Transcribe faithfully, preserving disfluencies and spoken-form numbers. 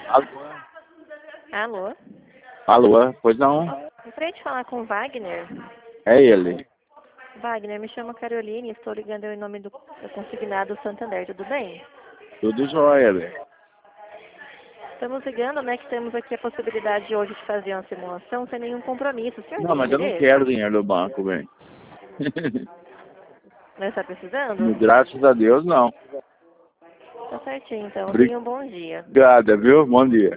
Alô? Alô? Alô? Pois não? Gostaria de falar com o Wagner. É ele. Wagner, me chamo Caroline, estou ligando em nome do, do consignado Santander, tudo bem? Tudo jóia, velho. Estamos ligando, né, que temos aqui a possibilidade hoje de fazer uma simulação sem nenhum compromisso. O senhor Não, tem mas eu não interesse? quero dinheiro do banco, velho. Não está precisando? Graças a Deus, não. Tá certinho, então. Tenha Obrigado, um bom dia. viu? Bom dia.